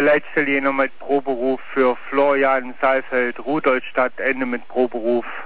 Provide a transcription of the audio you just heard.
Leitstelle hier noch mit Proberuf für Florian Saalfeld, Rudolstadt, Ende mit Proberuf.